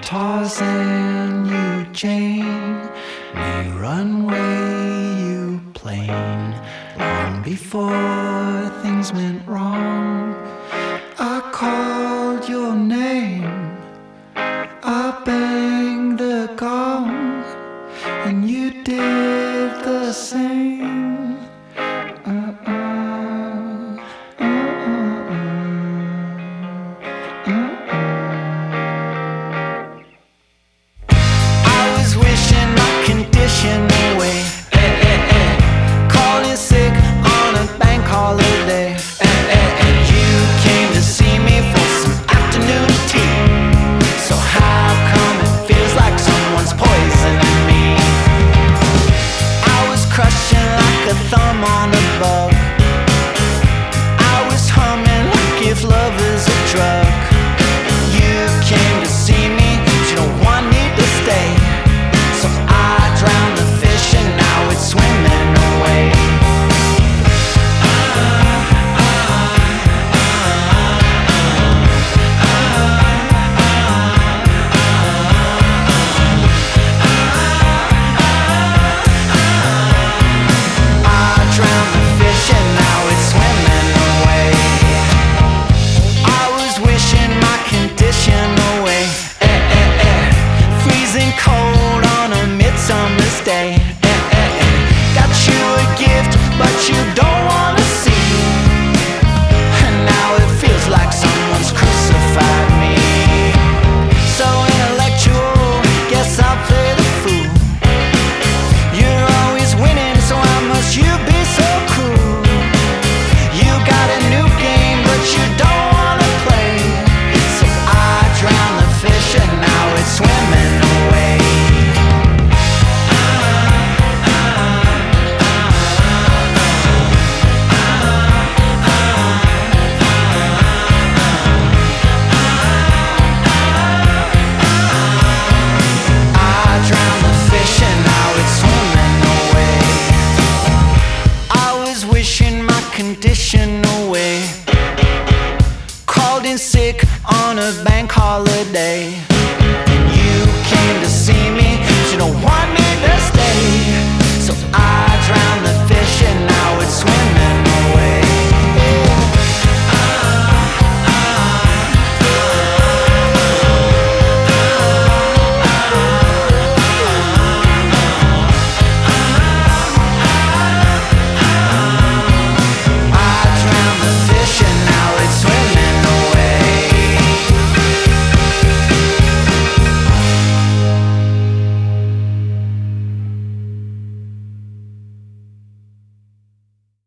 Tarzan, you Jane, me runway, you plane. Long before things went wrong, I called your name, I banged the gong, and you did the same. Away, called in sick on a bank holiday, and you came to see me for some afternoon tea. So how come it feels like someone's poisoning me? I was crushing like a thumb on a bug. I was humming like if love is a drug. You came to see me, but you don't want me to stay. So I drowned the fish and now it's swimming away. I drowned the fish and now it's swimming away. I was wishing my condition away. Freezing cold on a midsummer's day. Got you a gift, but you don't wanna see. And now it feels like someone's crucified me. So intellectual, guess I'll play the fool. You're always winning, so how must you be so cruel? You got a new game, but you don't wanna play. So I drown the fish and now it's swimming away. Condition away. Called in sick on a bank holiday, and you came to see me, but you don't want me to stay. So I drowned the fish and now it's swimming.